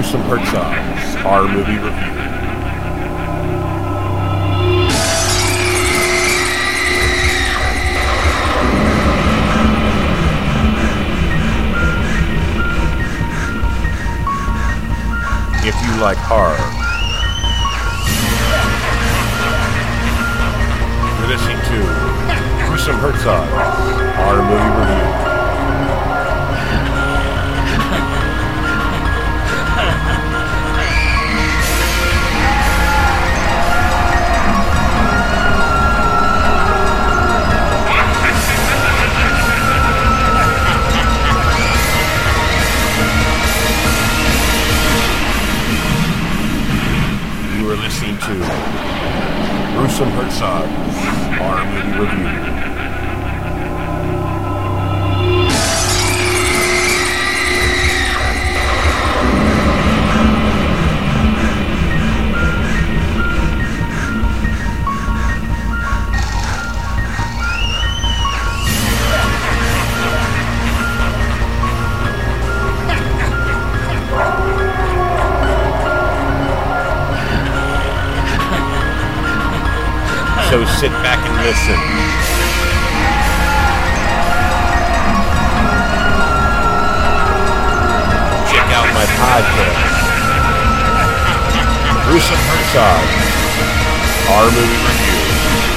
Gruesome Herzog's Horror Movie Review. If you like horror, you're listening to Gruesome Herzog's Horror Movie Review. You are listening to Gruesome Herzog's Horror Movie Review. So sit back and listen. Check out my podcast, Gruesome Herzog, Horror Movie Review.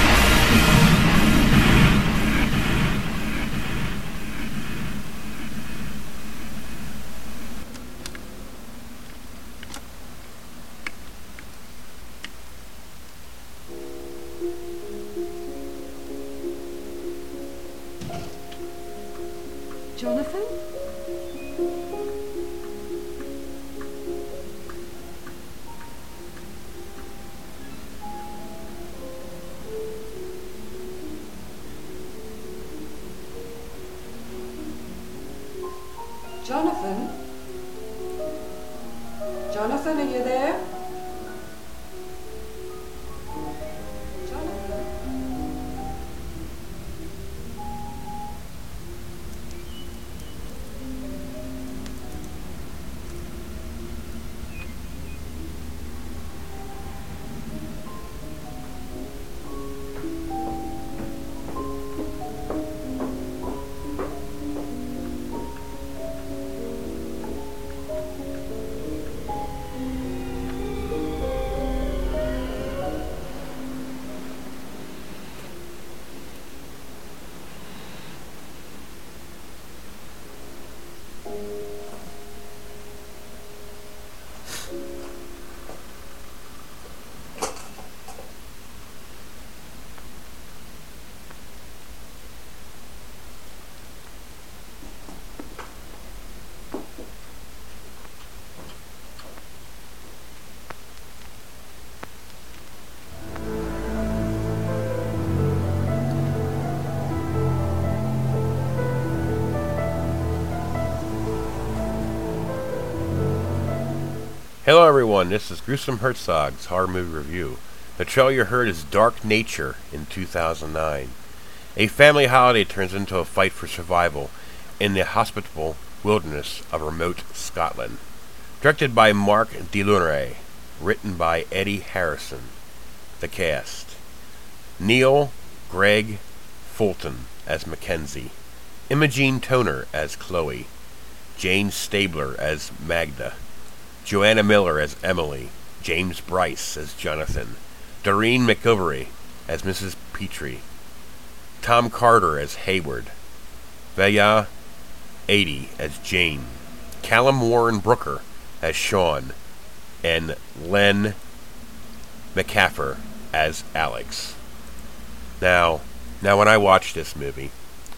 Jonathan? Jonathan? Jonathan, are you there? Jonathan? Hello everyone, this is Gruesome Herzog's Horror Movie Review. The trailer you heard is Dark Nature in 2009. A family holiday turns into a fight for survival in the hospitable wilderness of remote Scotland. Directed by Mark Delaunay, written by Eddie Harrison. The cast: Neil Greg Fulton as Mackenzie, Imogene Toner as Chloe, Jane Stabler as Magda, Joanna Miller as Emily, James Bryce as Jonathan, Doreen McIlvery as Mrs. Petrie, Tom Carter as Hayward, Vaya Adi as Jane, Callum Warren Brooker as Sean, and Len McCaffer as Alex. Now when I watched this movie,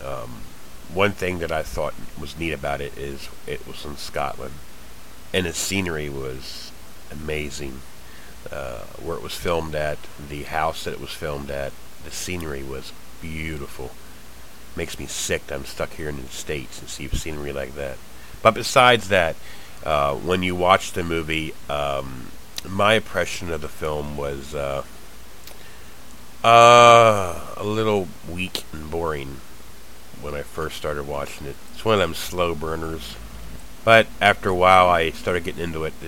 one thing that I thought was neat about it is it was in Scotland. And the scenery was amazing. Where it was filmed at, the house that it was filmed at, the scenery was beautiful. Makes me sick that I'm stuck here in the States and see scenery like that. But besides that, when you watch the movie, my impression of the film was a little weak and boring when I first started watching it. It's one of them slow burners. But after a while, I started getting into it.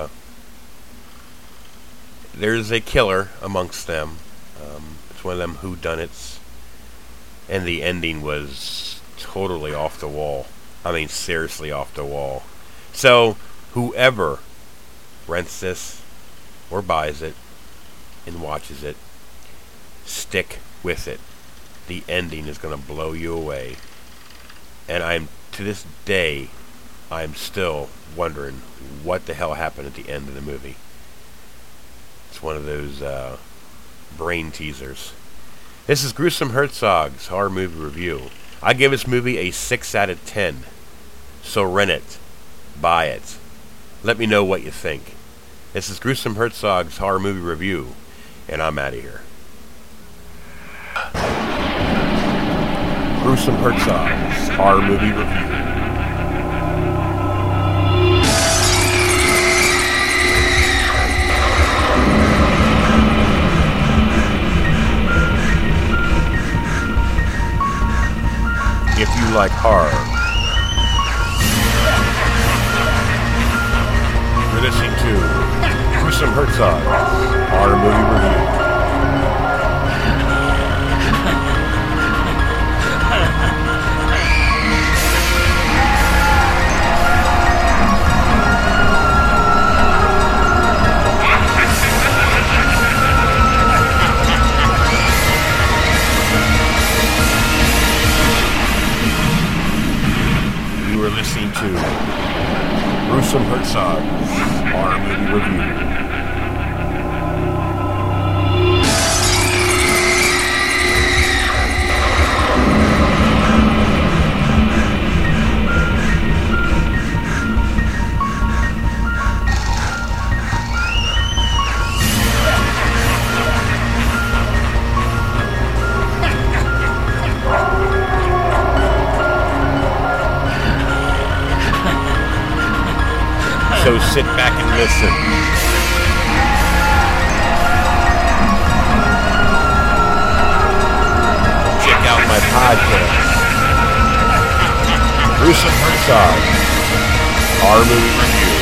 There's a killer amongst them. It's one of them whodunits, and the ending was totally off the wall. I mean, seriously off the wall. So, whoever rents this or buys it and watches it, stick with it. The ending is going to blow you away. And to this day, I'm still wondering what the hell happened at the end of the movie. It's one of those brain teasers. This is Gruesome Herzog's Horror Movie Review. I give this movie a 6 out of 10. So rent it. Buy it. Let me know what you think. This is Gruesome Herzog's Horror Movie Review, and I'm out of here. Gruesome Herzog's Horror Movie Review. If you like horror, you're listening to Gruesome Herzog's Horror Movie Review. You are listening to Gruesome Herzog's Horror Movie Review. So sit back and listen. Check out my podcast, Gruesome Herzog, Horror Movie Review.